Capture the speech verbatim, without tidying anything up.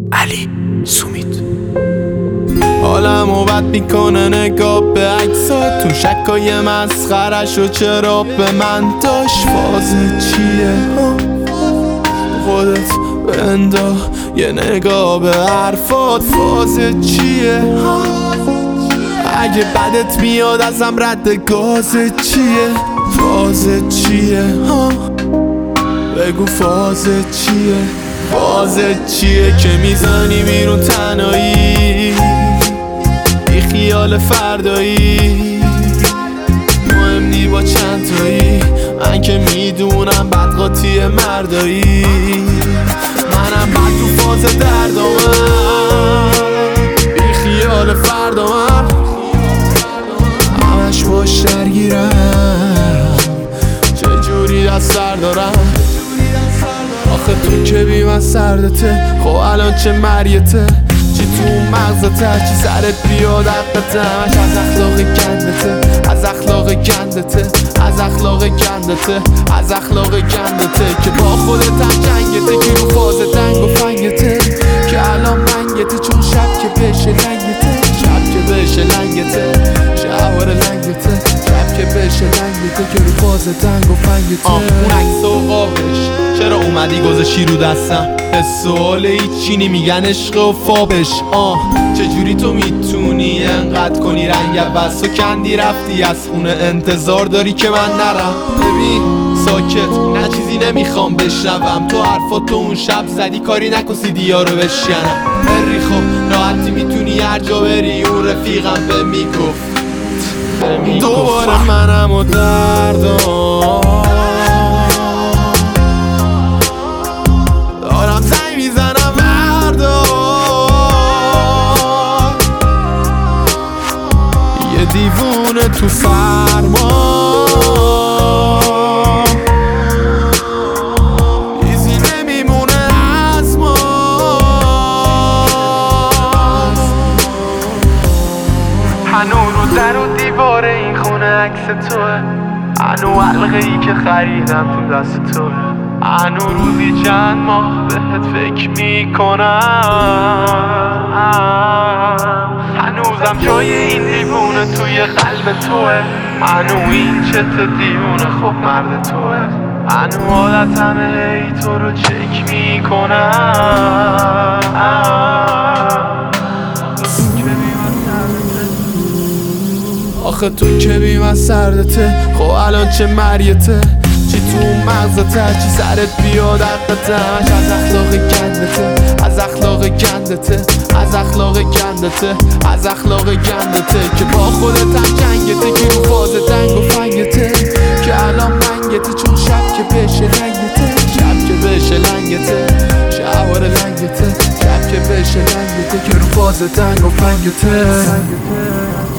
علی سومید. حالمو بد میکنه نگاه به عکسات تو شکای مسخرش و چرا به من داشت. فازه چیه خودت بندا یه نگاه به حرفات. فازه چیه اگه بدت میاد ازم رد گازه چیه. فازه چیه بگو فازه چیه. فازه چیه که میزنی بیرون تنهایی بی خیال فردایی مهم نی با چند تایی. من که میدونم بدقاطی مردایی منم بد تو فاز دردامم بی خیال فردامم همش باش درگیرم چجوری از سر دارم. آخه تو که بی من سردته خب الان چه مریته چی تو مغزته چی سرت بیاد حقته همش از اخلاق گندته از اخلاق گندته از اخلاق گندته از اخلاق گندته که با خودت هم جنگته که رو فاز دنگ و فنگته که الان منگته چون شب که بشه لنگته شب که بشه لنگته شعور لنگته شب که بشه لنگته که رو فاز دنگ و فنگته. آه اون عکس و قابش چرا اومدی گذاشتی رو دستم؟ سوال هیچی میگن عشق و فابش. آه چجوری تو میتونی انقدر کنی رنگ عوض؟ تو کندی رفتی از خونه انتظار داری که من نرم؟ ببین ساکت نه چیزی نمیخوام بشنوم. تو حرفاتو اون شب زدی کاری نکن سیدیا رو بشکنم. بری خب راحتی میتونی هر جا بری اون رفیقم به میگفت دوباره منم و دردم دارم زنگ میزنم مردا یه دیوونه تو فرما ایزی نمیمونه از ما. هنو رو در و دیوار این خونه عکس توه هنو حلقه ای که خریدم تو دست توه هنو روزی چند ماه بهت فکر میکنم هنوزم جای این دیوونه توی قلب توه هنو این چت دیوونه خب مرد توه هنو عادتمه ای تو رو چک میکنم. آخه تو که بی من سردته خب الان چه مریته چی تو مغزته چی سرت بیاد حقته همش از اخلاق گندته از اخلاق گندته از اخلاق گندته از اخلاق گندته که با خودت هم جنگته که رو فاز دنگ و فنگته که الان منگته چون شب که بشه لنگته شب که بشه لنگته شعور لنگته شب که بشه لنگته که رو فاز دنگ و فنگته.